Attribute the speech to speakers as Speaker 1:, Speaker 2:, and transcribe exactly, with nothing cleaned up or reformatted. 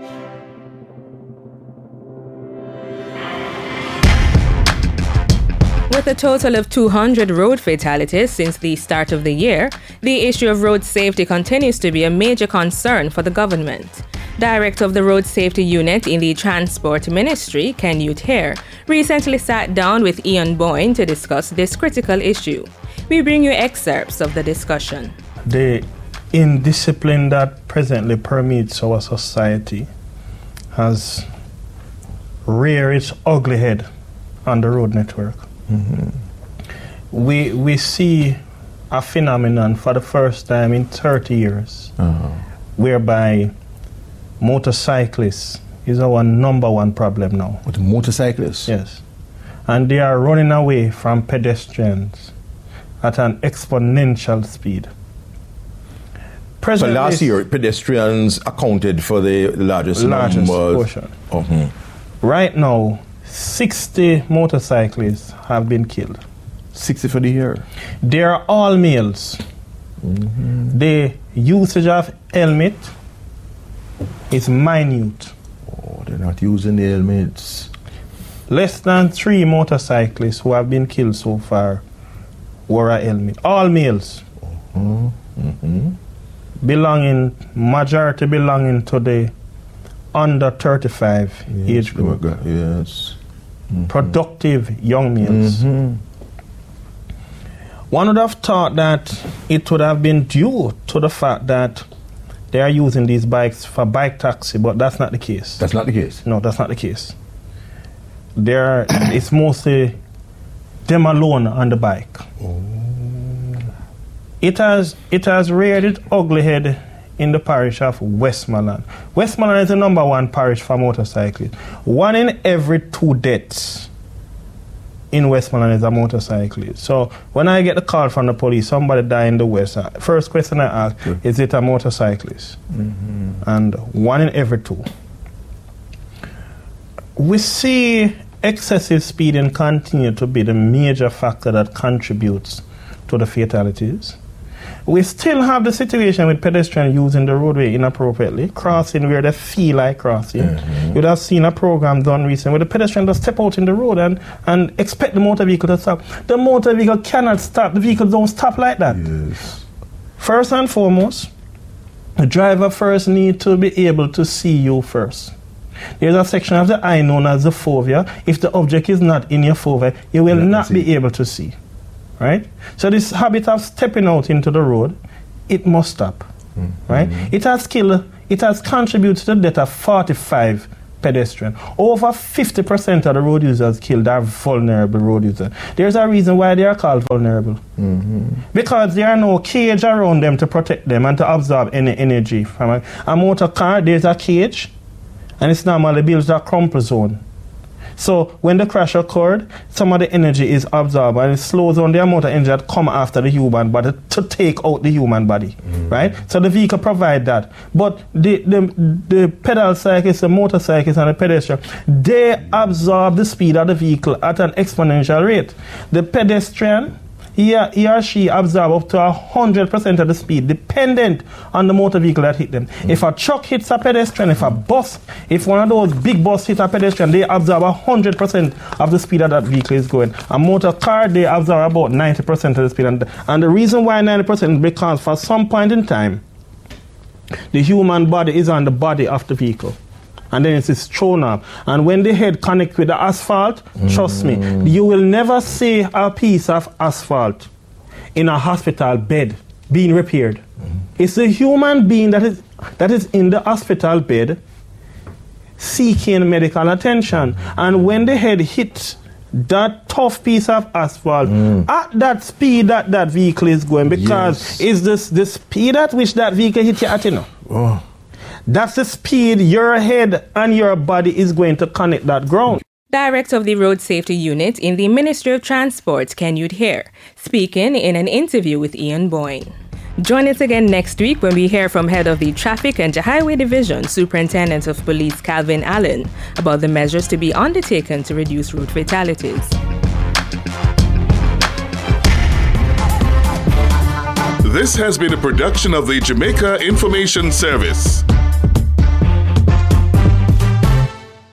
Speaker 1: With a total of two hundred road fatalities since the start of the year, the issue of road safety continues to be a major concern for the government. Director of the Road Safety Unit in the Transport Ministry, Ken Hare, recently sat down with Ian Boyne to discuss this critical issue. We bring you excerpts of the discussion.
Speaker 2: The indiscipline that presently permeates our society has reared its ugly head on the road network. Mm-hmm. We we see a phenomenon for the first time in thirty years, uh-huh. whereby motorcyclists is our number one problem now.
Speaker 3: With motorcyclists?
Speaker 2: Yes. And they are running away from pedestrians at an exponential speed.
Speaker 3: So last year, pedestrians accounted for the largest,
Speaker 2: largest
Speaker 3: numbers.
Speaker 2: portion.
Speaker 3: Mm-hmm.
Speaker 2: Right now, sixty motorcyclists have been killed.
Speaker 3: sixty for the year?
Speaker 2: They are all males. Mm-hmm. The usage of helmet is minute.
Speaker 3: Oh, they're not using the helmets.
Speaker 2: Less than three motorcyclists who have been killed so far wore a helmet. All males.
Speaker 3: Mm-hmm. Mm-hmm.
Speaker 2: Belonging, majority belonging to the under thirty-five
Speaker 3: yes,
Speaker 2: age group.
Speaker 3: Yes. Mm-hmm.
Speaker 2: Productive young males.
Speaker 3: Mm-hmm.
Speaker 2: One would have thought that it would have been due to the fact that they are using these bikes for bike taxi, but that's not the case.
Speaker 3: That's not the case?
Speaker 2: No, that's not the case. There, it's mostly them alone on the bike.
Speaker 3: Oh.
Speaker 2: It has it has reared its ugly head in the parish of Westmoreland. Westmoreland is the number one parish for motorcyclists. One in every two deaths in Westmoreland is a motorcyclist. So when I get the call from the police, somebody died in the West, first question I ask, yeah. is it a motorcyclist? Mm-hmm. And one in every two. We see excessive speeding continue to be the major factor that contributes to the fatalities. We still have the situation with pedestrians using the roadway inappropriately, crossing where they feel like crossing. Mm-hmm. You'd have seen a program done recently where the pedestrian just step out in the road and, and expect the motor vehicle to stop. The motor vehicle cannot stop. The vehicle don't stop like that.
Speaker 3: Yes.
Speaker 2: First and foremost, the driver first need to be able to see you first. There's a section of the eye known as the fovea. If the object is not in your fovea, you will not be able to see. Right? So this habit of stepping out into the road, it must stop. Mm-hmm. Right? It has killed, it has contributed to the death of forty-five pedestrians. Over fifty percent of the road users killed are vulnerable road users. There's a reason why they are called vulnerable. Mm-hmm. Because there are no cage around them to protect them and to absorb any energy from a, a motor car. There's a cage, and it's normally built a crumple zone. So when the crash occurred, some of the energy is absorbed and it slows down the amount of energy that come after the human body to take out the human body, mm-hmm. right? So the vehicle provide that. But the, the, the pedal cyclists, the motorcyclists and the pedestrian, they absorb the speed of the vehicle at an exponential rate. The pedestrian, he, he or she absorb up to one hundred percent of the speed, dependent on the motor vehicle that hit them. Mm-hmm. If a truck hits a pedestrian, if a bus, if one of those big bus hits a pedestrian, they absorb one hundred percent of the speed that that vehicle is going. A motor car, they absorb about ninety percent of the speed. And, and the reason why ninety percent is because for some point in time, the human body is on the body of the vehicle. And then it's thrown up. And when the head connects with the asphalt, mm. trust me, you will never see a piece of asphalt in a hospital bed being repaired. Mm. It's a human being that is that is in the hospital bed seeking medical attention. And when the head hits that tough piece of asphalt mm. at that speed that that vehicle is going, because yes. it's this the speed at which that vehicle hit you at, you know. Oh. That's the speed your head and your body is going to connect that ground.
Speaker 1: Director of the Road Safety Unit in the Ministry of Transport, Ken Hare, speaking in an interview with Ian Boyne. Join us again next week when we hear from Head of the Traffic and Highway Division, Superintendent of Police Calvin Allen, about the measures to be undertaken to reduce road fatalities.
Speaker 4: This has been a production of the Jamaica Information Service.